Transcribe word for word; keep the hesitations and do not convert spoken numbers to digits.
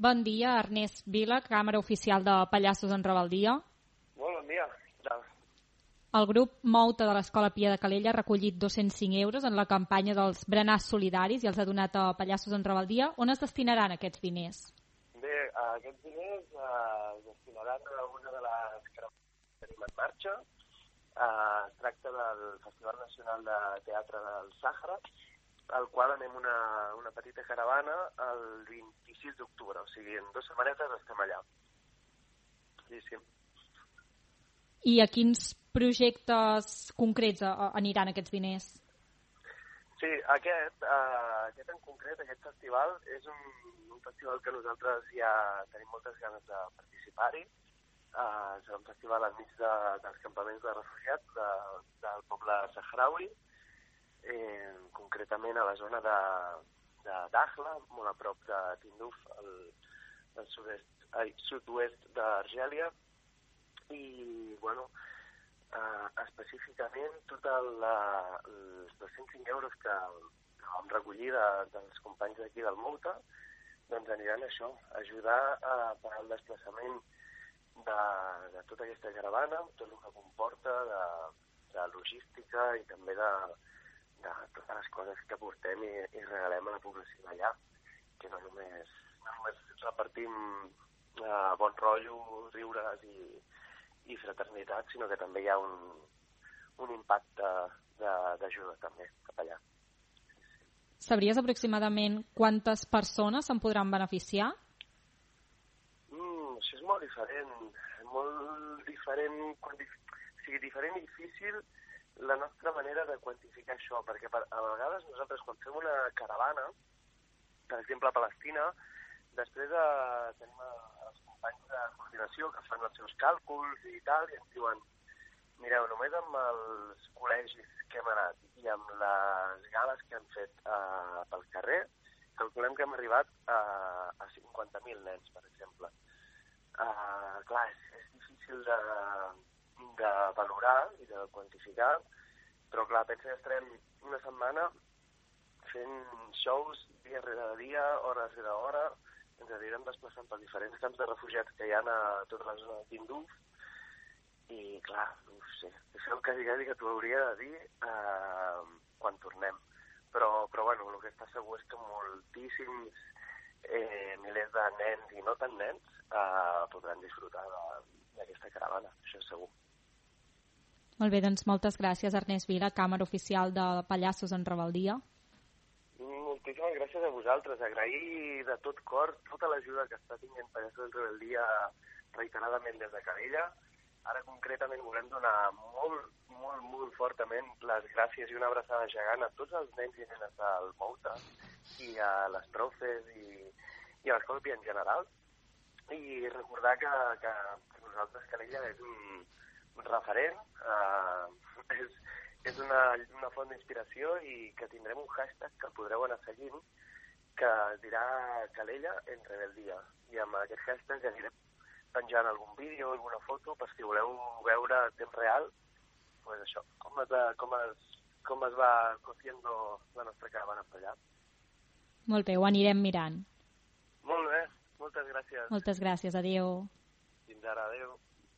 Bon dia, Ernest Vila, càmera oficial de Pallassos en Rebeldia. Molt bon dia. El grup Mouta de l'Escola Pia de Calella ha recollit dos-cents cinc euros en la campanya dels berenars solidaris i els ha donat a Pallassos en Rebeldia. On es destinaran aquests diners? Bé, aquests diners eh, es destinaran a una de les caravanes que tenim en marxa. Eh, es tracta del Festival Nacional de Teatre del Sàhara, al qual anem una, una petita caravana el vint-i-sis d'octubre, o sigui, en dues setmanetes estem allà. Sí, sí. I a quins projectes concrets aniran aquests diners? Sí, aquest, eh, aquest en concret, aquest festival, és un, un festival que nosaltres ja tenim moltes ganes de participar-hi. Eh, serà un festival enmig de, dels campaments de refugiats de, del poble saharaui, eh, concretament a la zona de, de Dakhla, molt a prop de Tindouf, al, al sud-est, ai, sud-oest d'Argèlia. I, bueno, eh, específicament tots el, els dos-cents cinc euros que, que vam recollir de, dels companys d'aquí del Mouta, doncs aniran a això, a ajudar a pagar el desplaçament de, de tota aquesta caravana, tot el que comporta de, de logística i també de, de totes les coses que portem i, i regalem a la població d'allà, que no només, no només repartim eh, bon rotllo, riures i i fraternitat, sinó que també hi ha un, un impacte d'ajuda també cap allà. Sabries aproximadament quantes persones se'n podran beneficiar? Mm, això és molt diferent, molt diferent, quanti... o sigui, diferent i difícil la nostra manera de quantificar això, perquè per, a vegades nosaltres quan fem una caravana, per exemple a Palestina, després eh, tenim a, els companys de coordinació que fan els seus càlculs i tal, i ens diuen, mireu, només amb els col·legis que hem anat i amb les gales que han fet eh, pel carrer, calculem que hem arribat eh, a cinquanta mil nens, per exemple. Eh, clar, és, és difícil de, de valorar i de quantificar, però clar, pensa que estarem una setmana fent shows dia rere dia, hora rere hora, ens anirem desplaçant per diferents camps de refugiats que hi ha a tota la zona de Tindouf i, clar, no sé, això quasi, quasi que t'ho hauria de dir eh, quan tornem. Però, però, bueno, el que està segur és que moltíssims eh, milers de nens i no tan nens eh, podran disfrutar d'aquesta caravana, això és segur. Molt bé, doncs moltes gràcies, Ernest Vila, càmera oficial de Pallassos en Rebeldia. Moltíssimes gràcies a vosaltres. Agrair de tot cor tota l'ajuda que està tinguent Pallassos en Rebeldia reiteradament des de Calella. Ara concretament volem donar molt, molt, molt fortament les gràcies i una abraçada gegant a tots els nens i nenes del Mouta i a les profes i, i a l'Escola Pia en general. I recordar que, que, que nosaltres Calella és un, un referent, eh, és és una, una font d'inspiració i que tindrem un hashtag que podreu anar seguint que es dirà Calella en Rebeldia. I amb aquest hashtag anirem penjant algun vídeo, alguna foto, per si voleu veure a temps real pues això, com es, com es, com es va cociendo la nostra caravana per allà. Molt bé, ho anirem mirant. Molt bé, moltes gràcies. Moltes gràcies, adéu. Fins ara, adéu.